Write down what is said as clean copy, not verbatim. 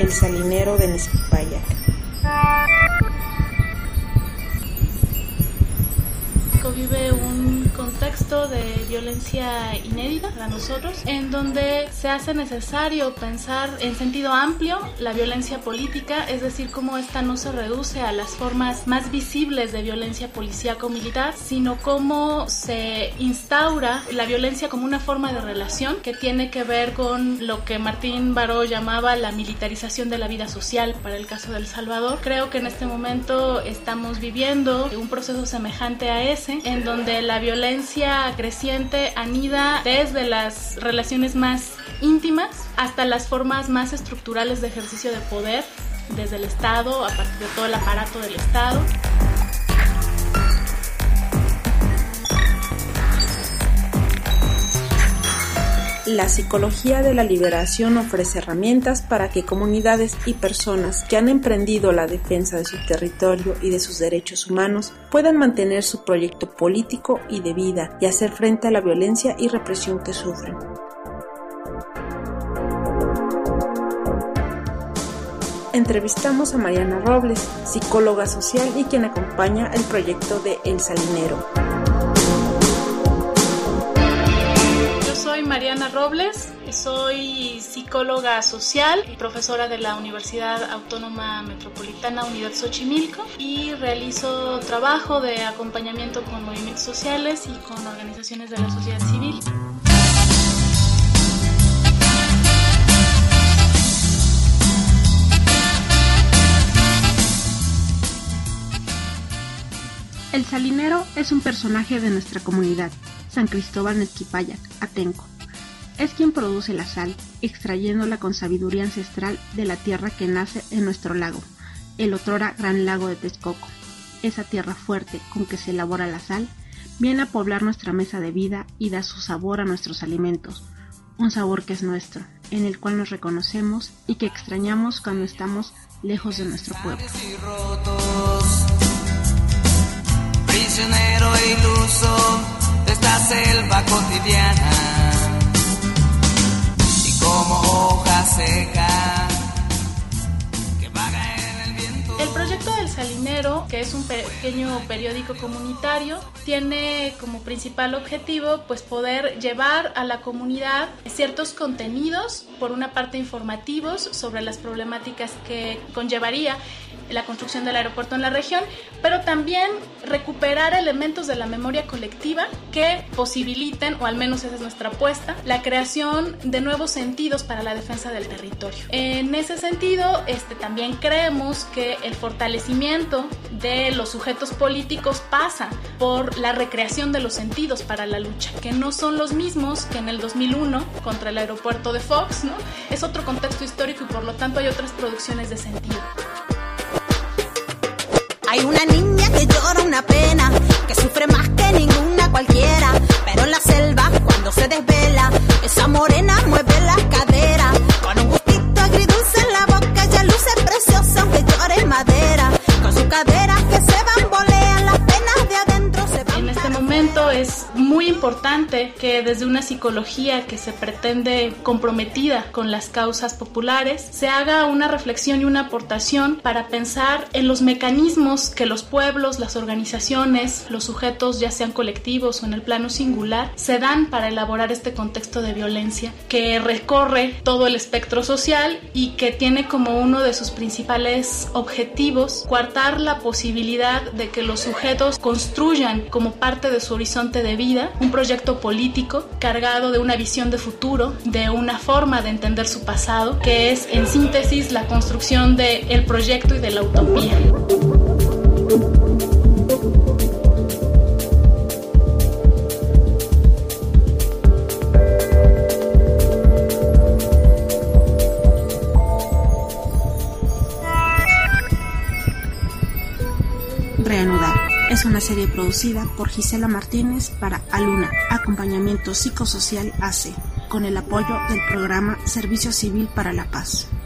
El Salinero de Nezquipallac. Vive un contexto de violencia inédita para nosotros, en donde se hace necesario pensar en sentido amplio la violencia política, es decir, cómo esta no se reduce a las formas más visibles de violencia policíaco-militar, sino cómo se instaura la violencia como una forma de relación que tiene que ver con lo que Martín Baró llamaba la militarización de la vida social para el caso de El Salvador. Creo que en este momento estamos viviendo un proceso semejante a ese, en donde la violencia creciente anida desde las relaciones más íntimas hasta las formas más estructurales de ejercicio de poder desde el Estado, a partir de todo el aparato del Estado. La psicología de la liberación ofrece herramientas para que comunidades y personas que han emprendido la defensa de su territorio y de sus derechos humanos puedan mantener su proyecto político y de vida y hacer frente a la violencia y represión que sufren. Entrevistamos a Mariana Robles, psicóloga social y quien acompaña el proyecto de El Salinero. Soy Mariana Robles, soy psicóloga social, profesora de la Universidad Autónoma Metropolitana Unidad Xochimilco y realizo trabajo de acompañamiento con movimientos sociales y con organizaciones de la sociedad civil. El Salinero es un personaje de nuestra comunidad, San Cristóbal Nezquipallac, Atenco. Es quien produce la sal, extrayéndola con sabiduría ancestral de la tierra que nace en nuestro lago, el otrora Gran Lago de Texcoco. Esa tierra fuerte con que se elabora la sal viene a poblar nuestra mesa de vida y da su sabor a nuestros alimentos, un sabor que es nuestro, en el cual nos reconocemos y que extrañamos cuando estamos lejos de nuestro pueblo. Prisionero e iluso de esta selva cotidiana, y como hoja seca que vaga en el viento. El proyecto del Salinero, que es un pequeño periódico comunitario, tiene como principal objetivo pues poder llevar a la comunidad ciertos contenidos, por una parte informativos sobre las problemáticas que conllevaría la construcción del aeropuerto en la región, pero también recuperar elementos de la memoria colectiva que posibiliten, o al menos esa es nuestra apuesta, la creación de nuevos sentidos para la defensa del territorio. En ese sentido, también creemos que el fortalecimiento de los sujetos políticos pasa por la recreación de los sentidos para la lucha, que no son los mismos que en el 2001 contra el aeropuerto de Fox, ¿no? Es otro contexto histórico y por lo tanto hay otras producciones de sentido. Hay una niña que llora una pena, que sufre más que ninguna cualquiera, pero en la selva cuando se desvela, esa morena mueve las caderas, con un gustito agridulce en la boca, ella luce preciosa aunque llore en madera, con sus caderas que se bambolean, las penas de adentro se van. En este momento es muy importante que desde una psicología que se pretende comprometida con las causas populares, se haga una reflexión y una aportación para pensar en los mecanismos que los pueblos, las organizaciones, los sujetos, ya sean colectivos o en el plano singular, se dan para elaborar este contexto de violencia que recorre todo el espectro social y que tiene como uno de sus principales objetivos coartar la posibilidad de que los sujetos construyan como parte de su horizonte de vida un proyecto político cargado de una visión de futuro, de una forma de entender su pasado, que es en síntesis la construcción del proyecto y de la utopía. Reanudar es una serie producida por Gisela Martínez para Aluna, Acompañamiento Psicosocial AC, con el apoyo del programa Servicio Civil para la Paz.